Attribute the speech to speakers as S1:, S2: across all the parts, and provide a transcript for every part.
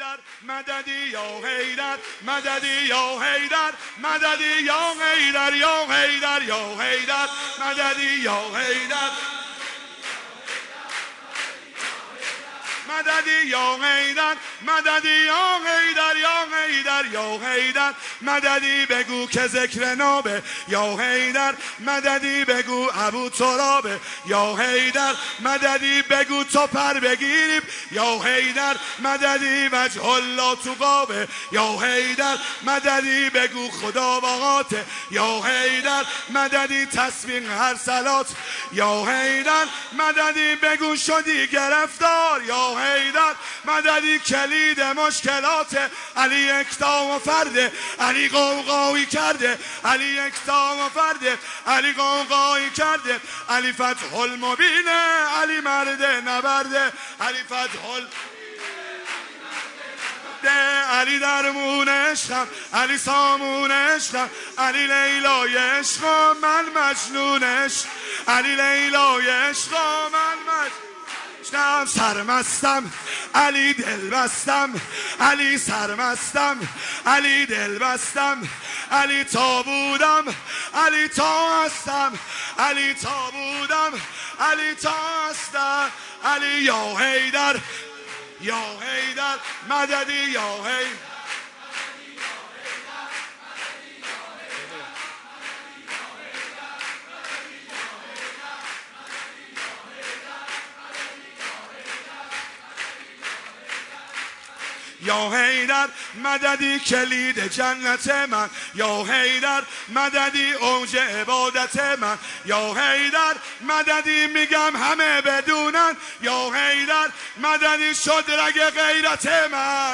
S1: حیدر مددی یا حیدر مددی یا حیدر مددی یا حیدر یا حیدر یا حیدر مددی یا حیدر مددی یا حیدر مددی یا حیدر یا حیدر یا حیدر مددی بگو که ذکر نابه یا حیدر مددی بگو ابو ترابه یا حیدر مددی بگو تو پر بگیریم یا حیدر مددی وجه الله تو قابه یا حیدر مددی بگو خدا باقاته یا حیدر مددی تسبیح هر صلات یا حیدر مددی بگو شدی گرفتار یا حیدر مددی کلید مشکلات علی یکتا و فرده علی قوقایی کرده علی یکتا و فرده علی قوقایی کرده علی فتح المبینه علی مرده نبرده علی فتح علی درمون عشقم علی سامون عشقم علی لیلای عشقم من مجنون عشق علی لیلای عشقم من مجنون سرمستم علی دل بستم علی سرمستم علی دل بستم علی تا بودم علی تا هستم علی تا بودم علی تا هستم علی یا حیدر یا حیدر مددی یا حیدر یا حیدر مددی کلید جنت من یا حیدر مددی اوج عبادت من یا حیدر مددی میگم همه بدونن یا حیدر مددی شد رگ غیرت من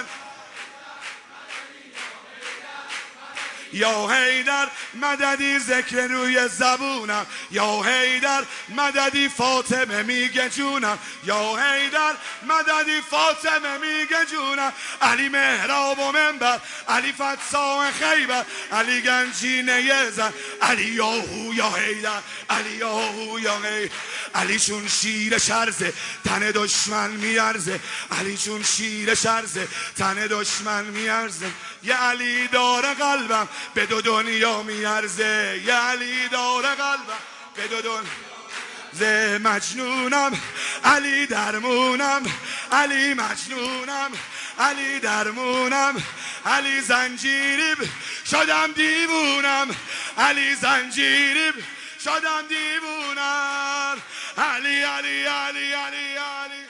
S1: یا حیدر مددی ذکر روی زبونم یا حیدر مددی فاطمه میگه جونم یا حیدر مددی فاطمه میگه جونم علی محراب و منبر علی فتسا خیبر علی گنجینه زن علی یاهو یا حیدر علی یاهو یا حیدر علی چون شیر شرزه تن دشمن میارزه علی چون شیر شرزه تن دشمن میارزه یه علی داره قلبم به دو دنیا میارزه یه علی داره قلبم به دو دنیا مجنونم علی درمونم علی مجنونم علی درمونم علی زنجیری شدم دیوونم علی زنجیری شدم دیوونم علی علی علی علی علی